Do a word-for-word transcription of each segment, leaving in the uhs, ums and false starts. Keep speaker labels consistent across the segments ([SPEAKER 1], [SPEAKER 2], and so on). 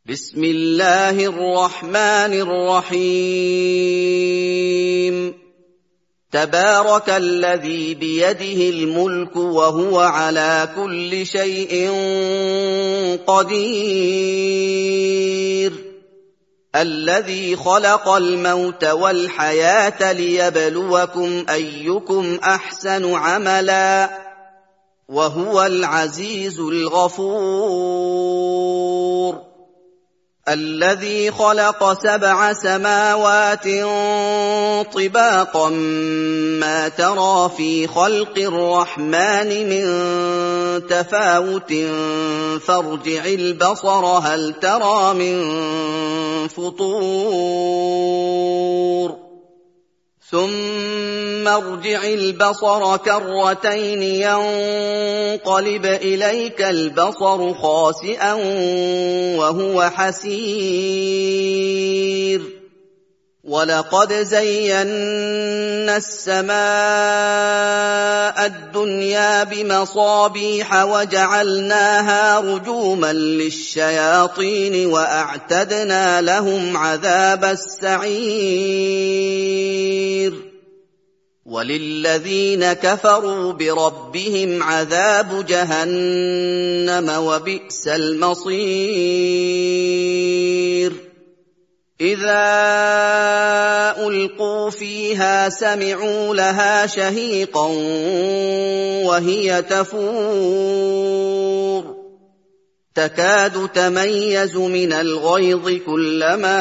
[SPEAKER 1] بسم الله الرحمن الرحيم تبارك الذي بيده الملك وهو على كل شيء قدير الذي خلق الموت والحياة ليبلوكم أيكم أحسن عملا وهو العزيز الغفور الذي خلق سبع سماوات طباقا ما ترى في خلق الرحمن من تفاوت فارجع البصر هل ترى من فطور ثم ارجع البصر كرتين ينقلب إليك البصر خاسئا وهو حسير ولقد زينا السماء الدنيا بمصابيح وجعلناها رجوما للشياطين وأعتدنا لهم عذاب السعير وللذين كفروا بربهم عذاب جهنم وبئس المصير إذا ألقوا فيها سمعوا لها شهيقا وهي تفور تكاد تميز من الغيظ كلما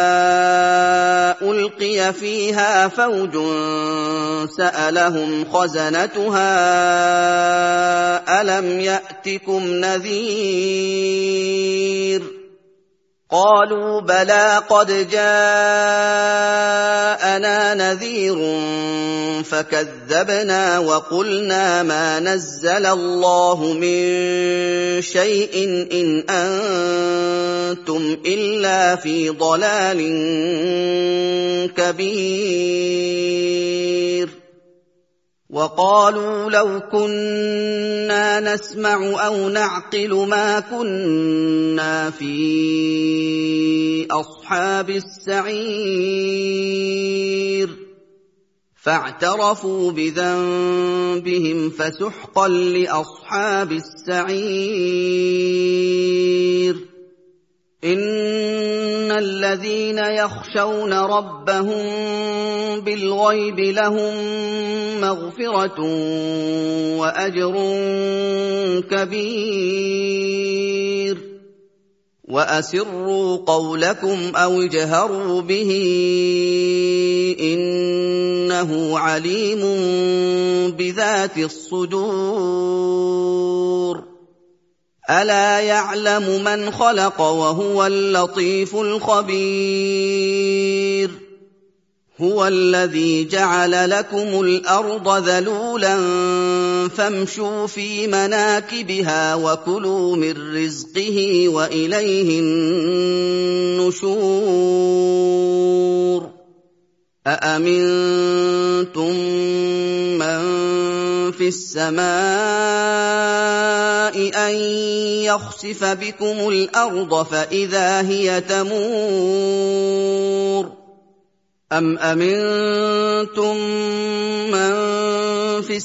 [SPEAKER 1] ألقي فيها فوج سألهم خزنتها ألم يأتكم نذير قالوا بلى قد جاءنا نذير فكذبنا وقلنا ما نزل الله من شيء إن أنتم إلا في ضلال كبير وقالوا لو كنا نسمع أو نعقل ما كنا في أصحاب السعير فاعترفوا بذنبهم فسحقا لأصحاب السعير إن الذين يخشون ربهم بالغيب لهم مغفرة وأجر كبير وأسروا قولكم أو اجهروا به إنه عليم بذات الصدور ألا يعلم من خلق وهو اللطيف الخبير هو الذي جعل لكم الأرض ذلولا فامشوا في مناكبها وكلوا من رزقه وإليه النشور أأمنتم من في السماء أن يخسف بكم الأرض فإذا هي تمور أم أمنتم من في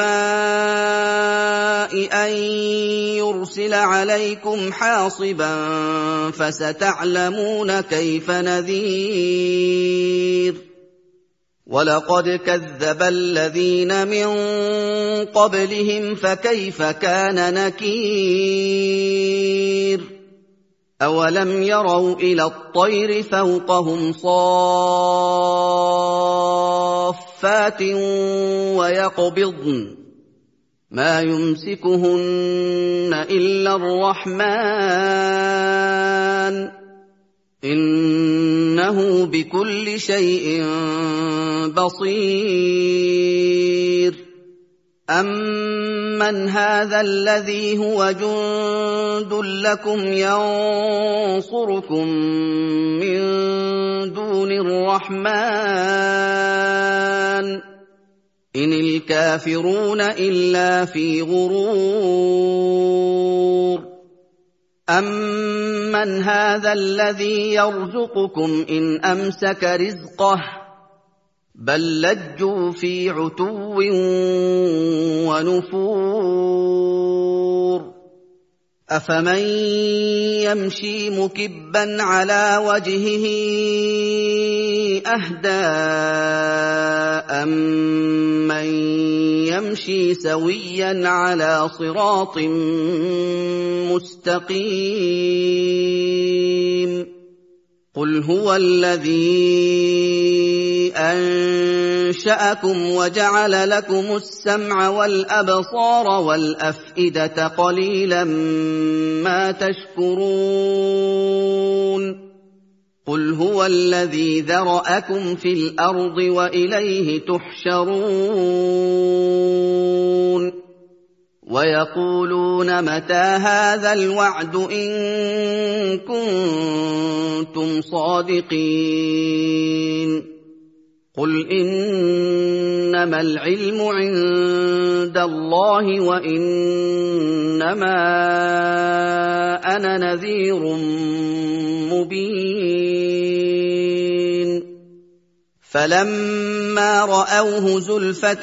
[SPEAKER 1] السماء أن يرسل عليكم حاصبا فستعلمون كيف نذير ولقد كذب الذين من قبلهم فكيف كان نكير أولم يروا إلى الطير فوقهم صافات ويقبضن ما يمسكهن إلا الرحمن إنه بكل شيء بصير أمن هذا الذي هو جند لكم ينصركم من دون الرحمن إن الكافرون إلا في غرور أَمَّنْ هَٰذَا الَّذِي يَرْزُقُكُمْ إِنْ أَمْسَكَ رِزْقَهُ بَل لَّجُّوا فِي عُتُوٍّ وَنُفُورٍ أَفَمَن يَمْشِي مُكِبًّا عَلَىٰ وَجْهِهِ أَهْدَىٰ أَمَّن يَمْشِي سَوِيًّا عَلَىٰ صِرَاطٍ مُّسْتَقِيمٍ قُلْ هُوَ الَّذِي أَنشَأَكُمْ وَجَعَلَ لَكُمُ السَّمْعَ وَالْأَبْصَارَ وَالْأَفْئِدَةَ قَلِيلًا مَّا تَشْكُرُونَ قُلْ هُوَ الَّذِي ذَرَأَكُمْ فِي الْأَرْضِ وَإِلَيْهِ تُحْشَرُونَ وَيَقُولُونَ مَتَىٰ هَٰذَا الْوَعْدُ إِن كُنتُمْ صَادِقِينَ قُلْ إِنَّمَا الْعِلْمُ عِندَ اللَّهِ وَإِنَّمَا أَنَا نَذِيرٌ مُّبِينٌ فَلَمَّا رَأَوْهُ زُلْفَةً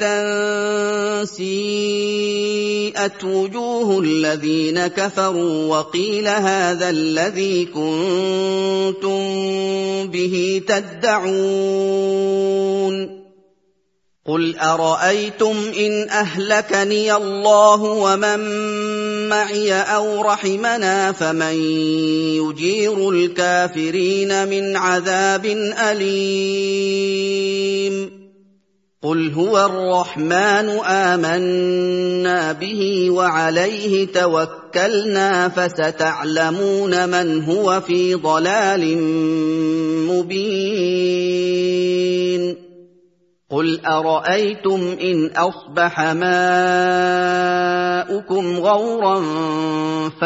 [SPEAKER 1] سِيئَتْ وُجُوهُ الَّذِينَ كَفَرُوا وَقِيلَ هَٰذَا الَّذِي كُنتُم بِهِ تَدَّعُونَ قُلْ أَرَأَيْتُمْ إِنْ أَهْلَكَنِيَ اللَّهُ وَمَن مَّعِيَ أَوْ رَحِمَنَا فَمَن يُجِيرُ الْكَافِرِينَ مِنْ عَذَابٍ أَلِيمٍ قُلْ هُوَ الرَّحْمَٰنُ آمَنَّا بِهِ وَعَلَيْهِ تَوَكَّلْنَا فَسَتَعْلَمُونَ مَنْ هُوَ فِي ضَلَالٍ مُّبِينٍ قُلْ أَرَأَيْتُمْ إِنْ أَصْبَحَ مَاؤُكُمْ غَوْرًا فَمَن يَأْتِيكُم بِمَاءٍ